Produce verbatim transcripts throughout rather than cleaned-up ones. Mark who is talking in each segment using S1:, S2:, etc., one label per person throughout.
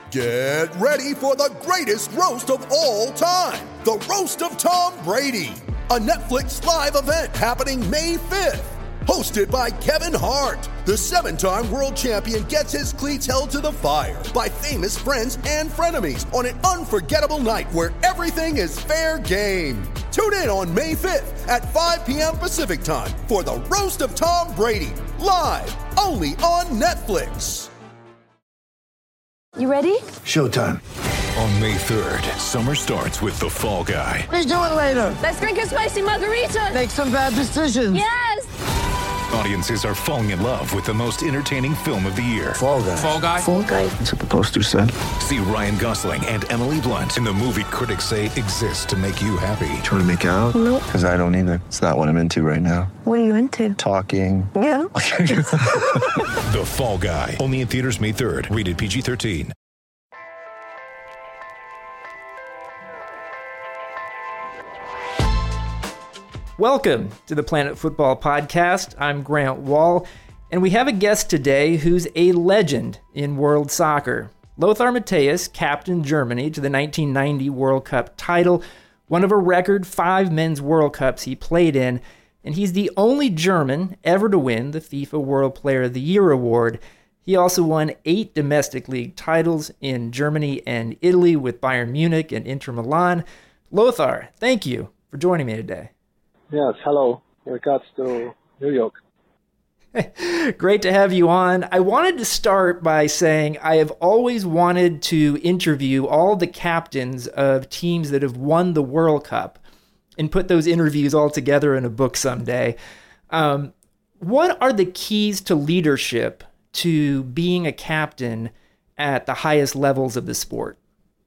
S1: Get ready for the greatest roast of all time, the Roast of Tom Brady, a Netflix live event happening May fifth. Hosted by Kevin Hart, the seven-time world champion gets his cleats held to the fire by famous friends and frenemies on an unforgettable night where everything is fair game. Tune in on May fifth at five p.m. Pacific time for the Roast of Tom Brady, live only on Netflix.
S2: You ready?
S3: Showtime.
S4: On May third, summer starts with The Fall Guy.
S3: Let's do it later.
S2: Let's drink a spicy margarita.
S3: Make some bad decisions.
S2: Yes!
S4: Audiences are falling in love with the most entertaining film of the year.
S3: Fall Guy.
S4: Fall Guy?
S2: Fall Guy.
S3: That's what the poster said.
S4: See Ryan Gosling and Emily Blunt in the movie critics say exists to make you happy.
S3: Trying to make it out?
S2: Nope.
S3: Because I don't either. It's not what I'm into right now.
S2: What are you into?
S3: Talking.
S2: Yeah.
S4: The Fall Guy. Only in theaters May third. Rated P G thirteen.
S5: Welcome to the Planet Football Podcast. I'm Grant Wall, and we have a guest today who's a legend in world soccer. Lothar Matthäus captained Germany to the nineteen ninety World Cup title, one of a record five men's World Cups he played in, and he's the only German ever to win the FIFA World Player of the Year award. He also won eight domestic league titles in Germany and Italy with Bayern Munich and Inter Milan. Lothar, thank you for joining me today.
S6: Yes, hello. In regards to New York.
S5: Great to have you on. I wanted to start by saying I have always wanted to interview all the captains of teams that have won the World Cup and put those interviews all together in a book someday. Um, what are the keys to leadership to being a captain at the highest levels of the sport?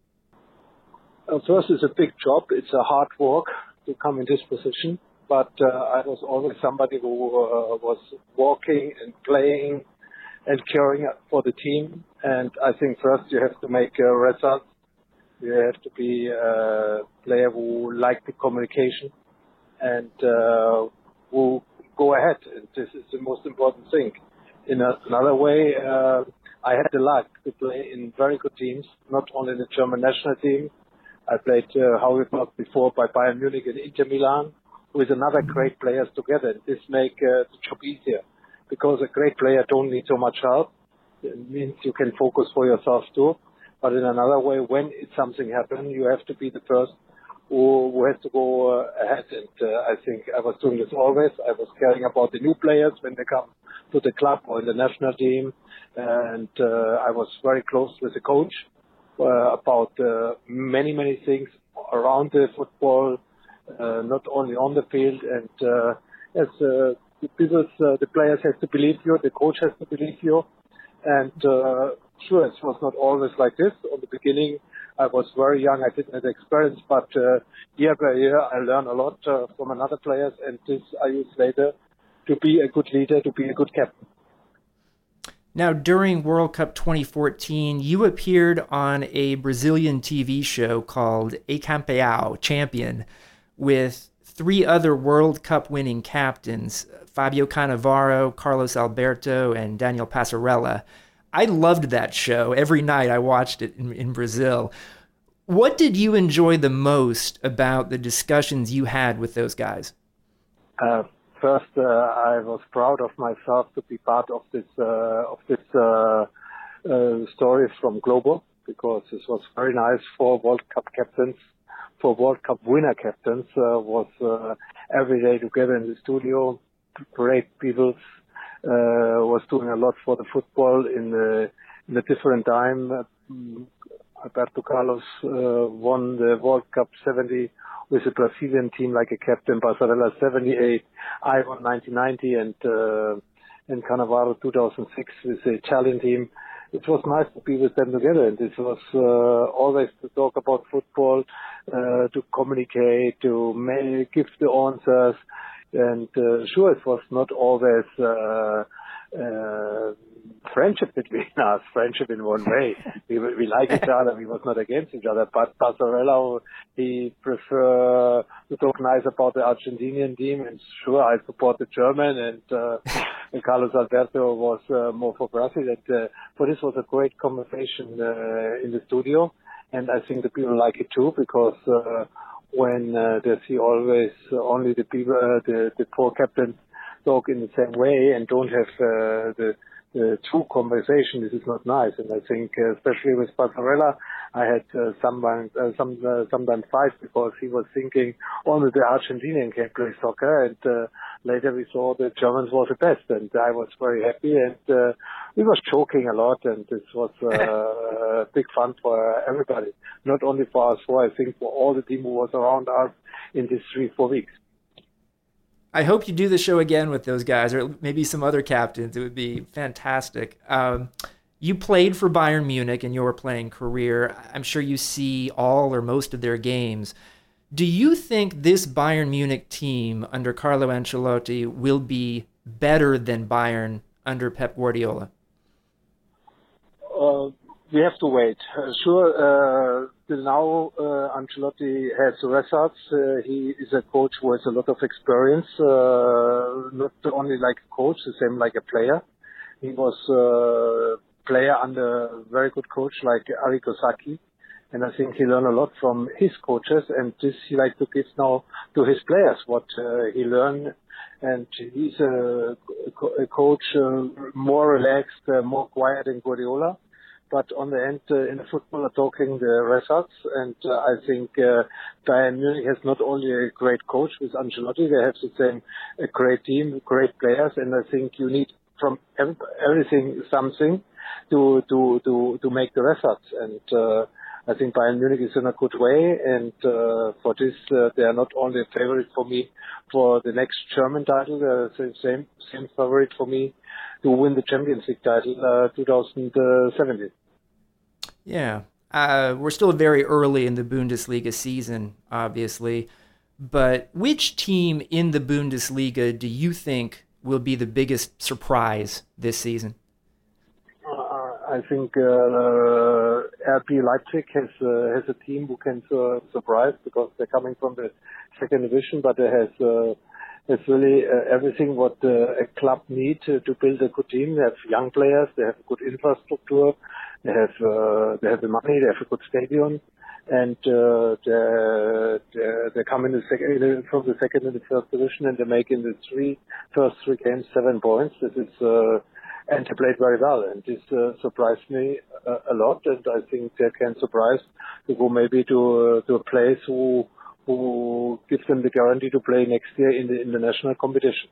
S6: Uh, first, it's a big job. It's a hard work to come in this position. But uh, I was always somebody who uh, was walking and playing and caring for the team. And I think first you have to make uh, results. You have to be a player who likes the communication and uh, who go ahead. And this is the most important thing. In a, another way, uh, I had the luck to play in very good teams, not only the German national team. I played, uh, how we talked before, by Bayern Munich and Inter Milan, with another great players together. This make uh, the job easier because a great player don't need so much help. It means you can focus for yourself too. But in another way, when it, something happens, you have to be the first who, who has to go uh, ahead. And uh, I think I was doing this always. I was caring about the new players when they come to the club or in the national team. And uh, I was very close with the coach uh, about uh, many, many things around the football, Uh, not only on the field, and uh, as uh, the people, uh, the players have to believe you, the coach has to believe you, and uh, sure, it was not always like this. On the beginning, I was very young, I didn't have experience, but uh, year by year, I learned a lot uh, from another players, and this I use later to be a good leader, to be a good captain.
S5: Now, during World Cup twenty fourteen, you appeared on a Brazilian T V show called A Campeão, Champion, with three other World Cup winning captains, Fabio Cannavaro, Carlos Alberto, and Daniel Passarella. I loved that show. Every night I watched it in, in Brazil. What did you enjoy the most about the discussions you had with those guys?
S6: Uh, first, uh, I was proud of myself to be part of this uh, of this uh, uh, story from Globo, because this was very nice for World Cup captains. For World Cup winner captains, uh, was uh, every day together in the studio. Great people, uh, was doing a lot for the football in the, in a different time. Uh, Alberto Carlos uh, won the World Cup seventy with a Brazilian team like a captain, Passarella seventy-eight, I won nineteen ninety, and uh, and Cannavaro two thousand six with the Italian team. It was nice to be with them together, and this was uh, always to talk about football, uh, to communicate, to make, give the answers, and uh, sure, it was not always uh, uh, friendship between us, friendship in one way. We we like each other. We was not against each other. But Passarella, he prefer to talk nice about the Argentinian team. And sure, I support the German. And, uh, and Carlos Alberto was uh, more for Brazil. And uh, for this was a great conversation uh, in the studio. And I think the people like it too, because uh, when uh, they see always uh, only the people, uh, the the four captains talk in the same way and don't have uh, the the true conversation, this is not nice. And I think, uh, especially with Passarella, I had uh, someone, uh, some, uh, sometimes fight because he was thinking only the Argentinian can play soccer, and uh, later we saw the Germans was the best, and I was very happy, and uh, we was joking a lot, and this was uh, big fun for everybody, not only for us four, I think for all the team who was around us in these three, four weeks.
S5: I hope you do the show again with those guys, or maybe some other captains. It would be fantastic. Um, you played for Bayern Munich in your playing career. I'm sure you see all or most of their games. Do you think this Bayern Munich team under Carlo Ancelotti will be better than Bayern under Pep Guardiola?
S6: Uh, we have to wait. Uh, sure, uh, till now, uh, Ancelotti has the results. Uh, he is a coach who has a lot of experience, uh, not only like a coach, the same like a player. He was a player under a very good coach like Arrigo Sacchi, and I think he learned a lot from his coaches, and this he like to give now to his players, what uh, he learned. And he's a, a coach uh, more relaxed, uh, more quiet than Guardiola. But on the end, uh, in the football, are talking the results. And uh, I think uh, Bayern Munich has not only a great coach with Ancelotti, they have the same a great team, great players. And I think you need from every, everything something to to to to make the results. And uh, I think Bayern Munich is in a good way. And uh, for this, uh, they are not only a favorite for me for the next German title, they're the same same favorite for me to win the Champions League title uh, two thousand seventeen.
S5: Yeah, uh, we're still very early in the Bundesliga season, obviously. But which team in the Bundesliga do you think will be the biggest surprise this season?
S6: Uh, I think uh, R B Leipzig has uh, has a team who can uh, surprise because they're coming from the second division, but it has uh, it's really uh, everything what uh, a club needs uh, to build a good team. They have young players, they have a good infrastructure, they have uh, they have the money, they have a good stadium, and uh, they're, they're, they come in the second from the second and the first division, and they make in the three first three games seven points. This is uh, and they played very well, and this uh, surprised me uh, a lot. And I think they can surprise to go maybe to uh, to a place who. who gives them the guarantee to play next year in the international competition.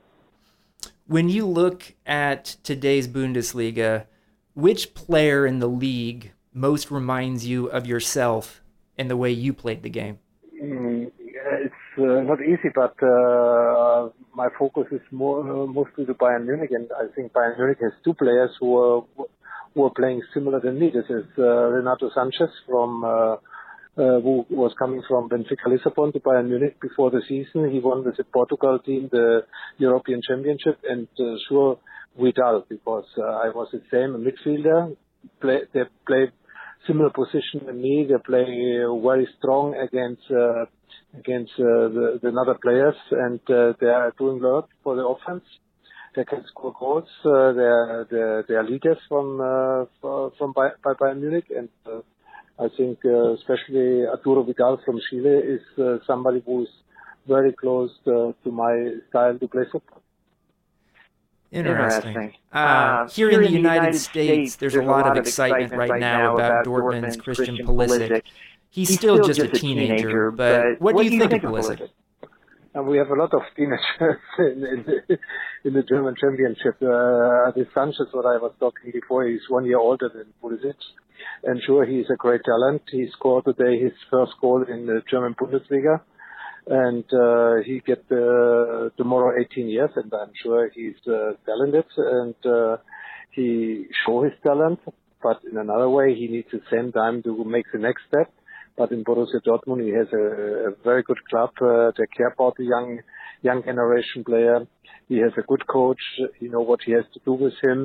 S5: When you look at today's Bundesliga, which player in the league most reminds you of yourself and the way you played the game?
S6: Mm, it's uh, not easy, but uh, my focus is more uh, mostly to Bayern Munich, and I think Bayern Munich has two players who are, who are playing similar than me. This is uh, Renato Sanchez from uh, Uh, who was coming from Benfica Lissabon to Bayern Munich before the season. He won with the Portugal team the European Championship, and uh, sure Vidal, because uh, I was the same a midfielder. Play, they play similar position than me. They play uh, very strong against uh, against uh, the, the other players, and uh, they are doing a lot for the offense. They can score goals. Uh, they are they, they are leaders from uh, from Bayern Munich, and uh, I think uh, especially Arturo Vidal from Chile is uh, somebody who is very close uh, to my style to play football.
S5: Interesting.
S7: Interesting.
S5: Uh,
S7: Uh,
S5: here, in the United, United States, there's, there's a lot, lot of excitement, excitement right now about Dortmund's Christian Pulisic. He's, He's still, still just, just a teenager, teenager but, but what, what do you think, think of Pulisic? Pulisic?
S6: And we have a lot of teenagers in, in, the, in the German Championship. Uh, this Sanchez, what I was talking before, he's one year older than Pulisic. And sure, he's a great talent. He scored today his first goal in the German Bundesliga. And uh, he get uh, tomorrow eighteen years, and I'm sure he's uh, talented. And uh, he show his talent, but in another way, he needs the same time to make the next step. But in Borussia Dortmund, he has a, a very good club. Uh, they care about the young young generation player. He has a good coach. He knows what he has to do with him.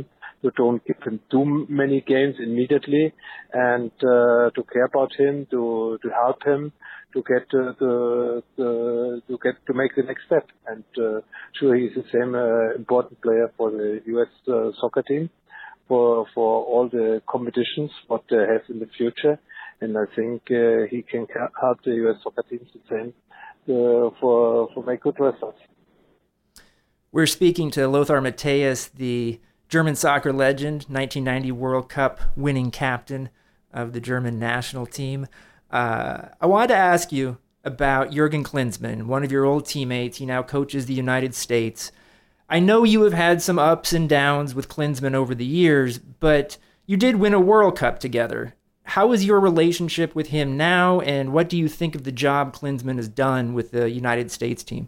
S6: You don't give him too many games immediately, and uh, to care about him, to to help him, to get uh, the, the to get to make the next step. And uh, sure, he's the same uh, important player for the U S uh, soccer team, for for all the competitions what they have in the future. And I think uh, he can help the U S soccer teams the same uh, for for make good results.
S5: We're speaking to Lothar Matthäus, the German soccer legend, nineteen ninety World Cup winning captain of the German national team. Uh, I wanted to ask you about Jurgen Klinsmann, one of your old teammates. He now coaches the United States. I know you have had some ups and downs with Klinsmann over the years, but you did win a World Cup together. How is your relationship with him now, and what do you think of the job Klinsmann has done with the United States team?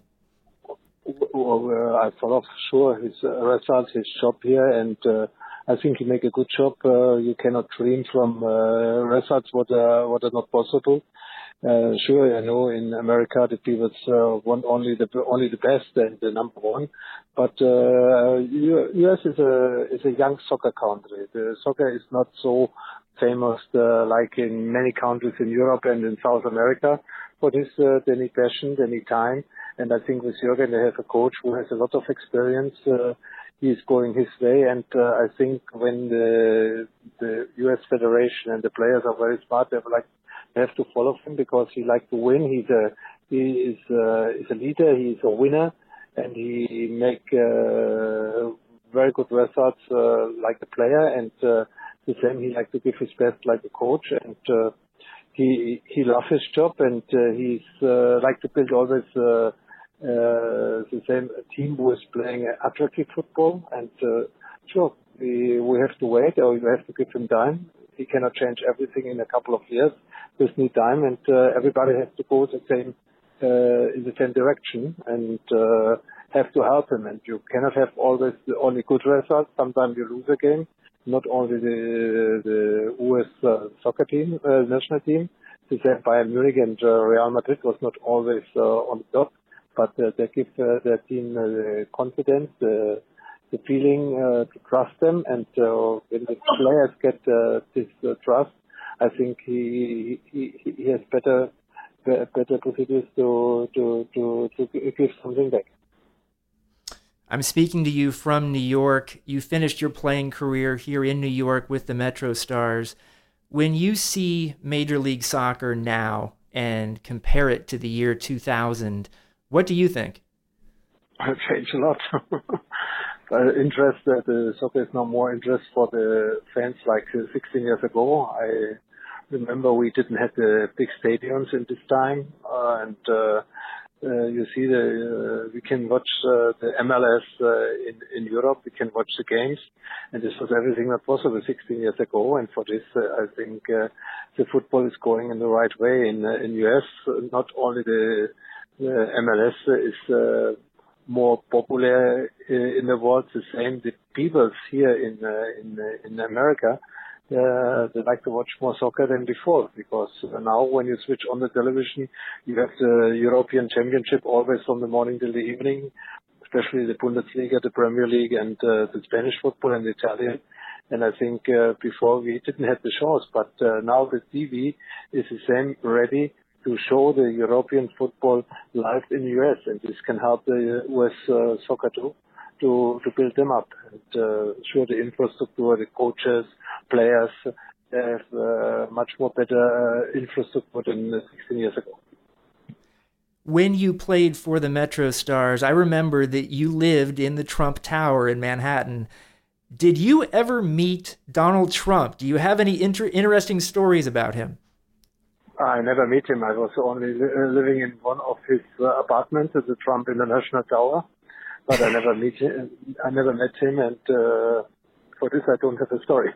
S6: Well, uh, I follow for sure his uh, results, his job here, and uh, I think he make a good job. Uh, you cannot dream from uh, results what are, what are not possible. Uh, sure, I know in America the people uh, want only the only the best and the number one, but uh, U S is a is a young soccer country. The soccer is not so famous uh, like in many countries in Europe and in South America. For this, uh, they need passion, they need time, and I think with Jürgen they have a coach who has a lot of experience. Uh, he's going his way, and uh, I think when the the U S Federation and the players are very smart, they have like they have to follow him because he likes to win. He's a he is uh, is a leader. He's a winner, and he make uh, very good results uh, like a player. And uh, the same, he like to give his best like a coach. And uh, he he loves his job, and uh, he's uh, like to build always uh, uh, the same team who is playing attractive football. And uh, sure, we we have to wait, or we have to give him time. He cannot change everything in a couple of years. There's need time, and uh, everybody has to go the same uh, in the same direction, and uh, have to help him. And you cannot have always the only good results. Sometimes you lose a game. Not only the the U S uh, soccer team, uh, national team. The same Bayern Munich and uh, Real Madrid was not always uh, on top, but uh, they give uh, their team uh, the confidence, the the feeling uh, to trust them, and uh, when the players get uh, this uh, trust, I think he he he has better better possibilities to to to to give something back.
S5: I'm speaking to you from New York. You finished your playing career here in New York with the Metro Stars. When you see Major League Soccer now and compare it to the year two thousand, what do you think?
S6: It changed a lot. Uh, interest, uh, the soccer is now more interest for the fans like uh, sixteen years ago. I remember we didn't have the big stadiums in this time, uh, and uh, uh, you see the uh, we can watch uh, the M L S uh, in in Europe. We can watch the games, and this was everything that possible sixteen years ago. And for this, uh, I think uh, the football is going in the right way in uh, in U S. Not only the, the M L S is uh, more popular in the world, the same the people here in uh, in uh, in America, uh, they like to watch more soccer than before, because uh, now when you switch on the television, you have the European Championship always from the morning till the evening, especially the Bundesliga, the Premier League, and uh, the Spanish football and the Italian. And I think uh, before we didn't have the shows, but uh, now the T V is the same, ready to show the European football live in the U S, and this can help the U S uh, soccer too, to to build them up. And uh, sure, the infrastructure, the coaches, players have uh, much more better uh, infrastructure than sixteen years ago.
S5: When you played for the Metro Stars, I remember that you lived in the Trump Tower in Manhattan. Did you ever meet Donald Trump? Do you have any inter- interesting stories about him?
S6: I never met him. I was only li- living in one of his uh, apartments at the Trump International Tower, but I never meet him. I never met him, and uh, for this I don't have a story.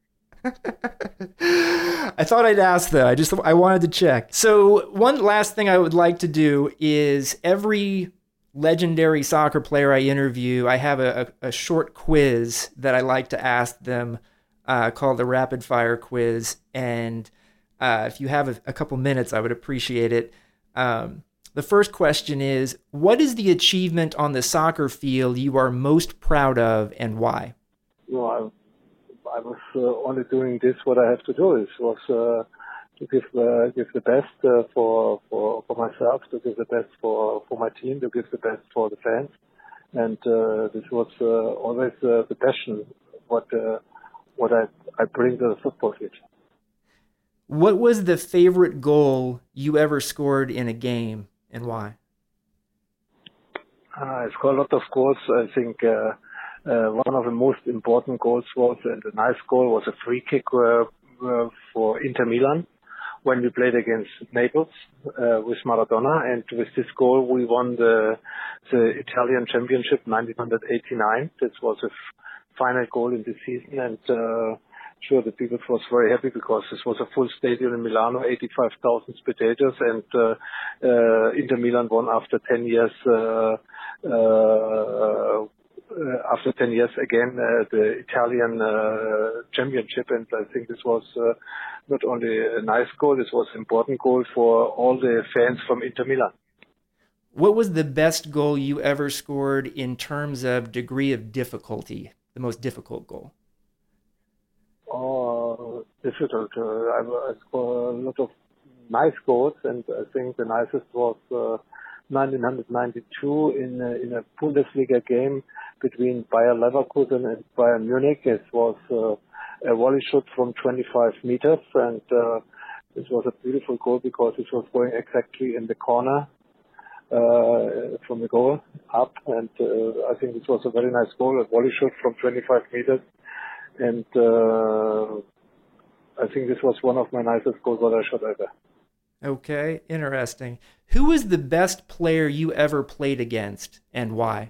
S5: I thought I'd ask though. I just I wanted to check. So one last thing I would like to do is every legendary soccer player I interview, I have a, a, a short quiz that I like to ask them uh, called the Rapid Fire Quiz, and Uh, if you have a, a couple minutes, I would appreciate it. Um, the first question is, what is the achievement on the soccer field you are most proud of, and why?
S6: Well, I was uh, only doing this. What I have to do is was uh, to give uh, give the best uh, for for for myself, to give the best for for my team, to give the best for the fans, and uh, this was uh, always uh, the passion what uh, what I I bring to the football field.
S5: What was the favorite goal you ever scored in a game, and why?
S6: Uh, I scored a lot of goals. I think uh, uh, one of the most important goals was, and a nice goal was a free kick uh, uh, for Inter Milan when we played against Naples uh, with Maradona. And with this goal, we won the, the Italian Championship nineteen eighty-nine. This was a f- final goal in the season. And uh, sure, the people was very happy because this was a full stadium in Milano, eighty-five thousand spectators. And uh, uh, Inter Milan won after ten years uh, uh, Uh, after ten years again, uh, the Italian uh, championship. And I think this was uh, not only a nice goal, this was an important goal for all the fans from Inter Milan.
S5: What was the best goal you ever scored in terms of degree of difficulty, the most difficult goal?
S6: Oh, difficult. Uh, I, I scored a lot of nice goals, and I think the nicest was uh, nineteen ninety-two in a, in a Bundesliga game between Bayer Leverkusen and Bayern Munich. It was uh, a volley shot from twenty-five meters, and uh, this was a beautiful goal because it was going exactly in the corner uh, from the goal up, and uh, I think this was a very nice goal, a volley shot from twenty-five meters, and uh, I think this was one of my nicest goals that I shot ever.
S5: Okay, interesting. Who was the best player you ever played against, and why?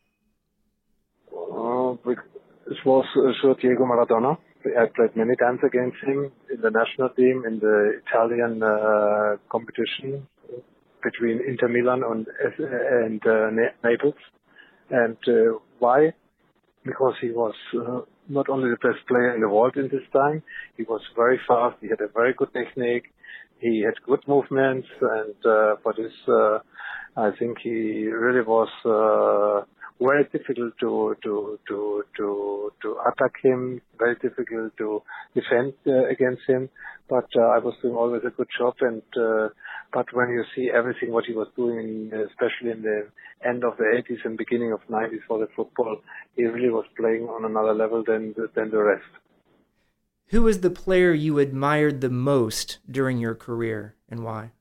S6: Uh, it was uh, sure Diego Maradona. I played many times against him in the national team, in the Italian uh, competition between Inter Milan and, and uh, Naples. And uh, why? Because he was uh, not only the best player in the world in this time, he was very fast, he had a very good technique, he had good movements, and uh, for this, uh, I think he really was uh, very difficult to to to to to attack him, very difficult to defend uh, against him. But uh, I was doing always a good job, and uh, but when you see everything what he was doing, especially in the end of the eighties and beginning of nineties for the football, he really was playing on another level than than the rest.
S5: Who was the player you admired the most during your career, and why?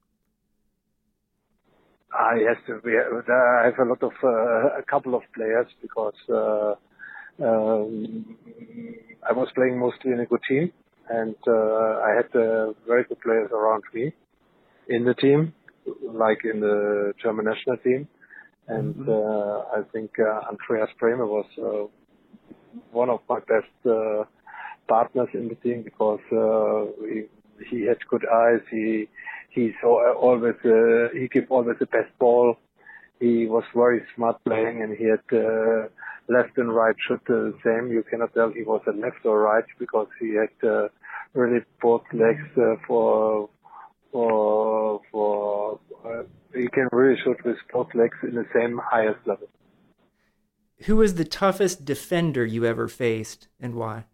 S6: I have to. I have a lot of uh, a couple of players because uh, um, I was playing mostly in a good team, and uh, I had uh, very good players around me in the team, like in the German national team, and mm-hmm. uh, I think uh, Andreas Bremer was uh, one of my best uh, partners in the team because uh, he, he had good eyes. He he saw always uh, he gave always the best ball. He was very smart playing, and he had uh, left and right shot the same. You cannot tell he was a left or right because he had uh, really both legs uh, for for for. Uh, he can really shoot with both legs in the same highest level.
S5: Who was the toughest defender you ever faced, and why?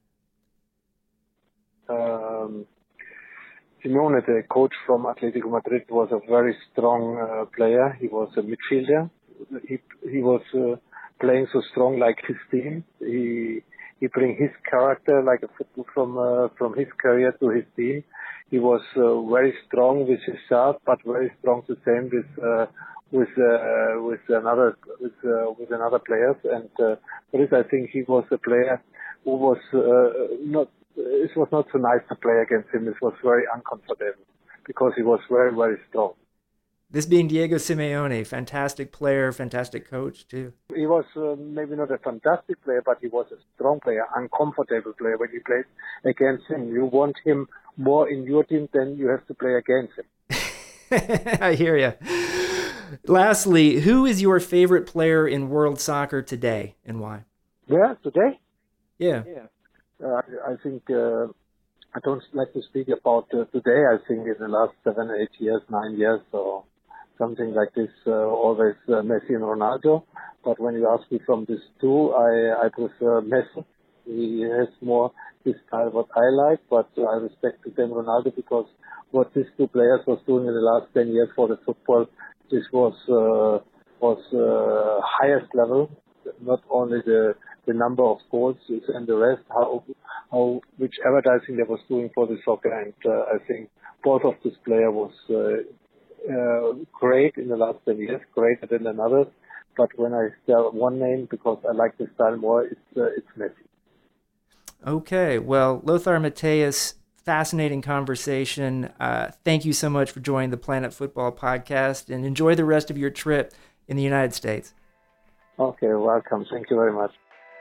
S6: Um, Simeone, the coach from Atletico Madrid, was a very strong uh, player. He was a midfielder. He he was uh, playing so strong like his team. He he bring his character like a football from uh, from his career to his team. He was uh, very strong with his shot, but very strong the same with uh, with uh, with another with uh, with another players. And uh, for this, I think he was a player who was uh, not. It was not so nice to play against him. It was very uncomfortable because he was very, very strong.
S5: This being Diego Simeone, fantastic player, fantastic coach too.
S6: He was uh, maybe not a fantastic player, but he was a strong player, uncomfortable player. When you played against him, you want him more in your team than you have to play against him.
S5: I hear you. Lastly, who is your favorite player in world soccer today and why?
S6: Yeah, today?
S5: Yeah.
S6: Yeah. Uh, I think uh, I don't like to speak about uh, today. I think in the last seven, eight years, nine years, or something like this, uh, always uh, Messi and Ronaldo. But when you ask me from these two, I, I prefer Messi He has more this style what I like, but I respect Cristiano Ronaldo because what these two players was doing in the last ten years for the football, this was uh, was uh, highest level. Not only the the number of goals and the rest, how how which advertising they was doing for the soccer, and uh, I think both of this player was uh, uh, great in the last ten years, greater than another. But when I tell one name, because I like the style more, it's uh, it's Messi.
S5: Okay, well, Lothar Matthäus, fascinating conversation. Uh, thank you so much for joining the Planet Football Podcast, and enjoy the rest of your trip in the United States.
S6: Okay, welcome. Thank you very much.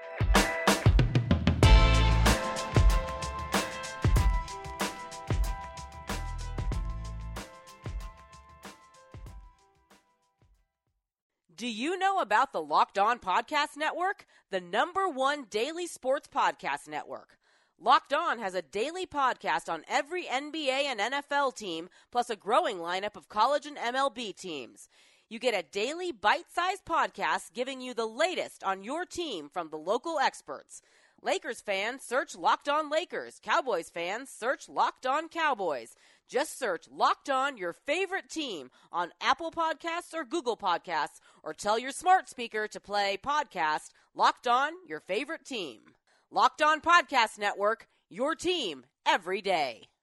S7: Do you know about the Locked On Podcast Network, the number one daily sports podcast network? Locked On has a daily podcast on every N B A and N F L team, plus a growing lineup of college and M L B teams. You get a daily bite-sized podcast giving you the latest on your team from the local experts. Lakers fans, search Locked On Lakers. Cowboys fans, search Locked On Cowboys. Just search Locked On, your favorite team, on Apple Podcasts or Google Podcasts, or tell your smart speaker to play podcast Locked On, your favorite team. Locked On Podcast Network, your team every day.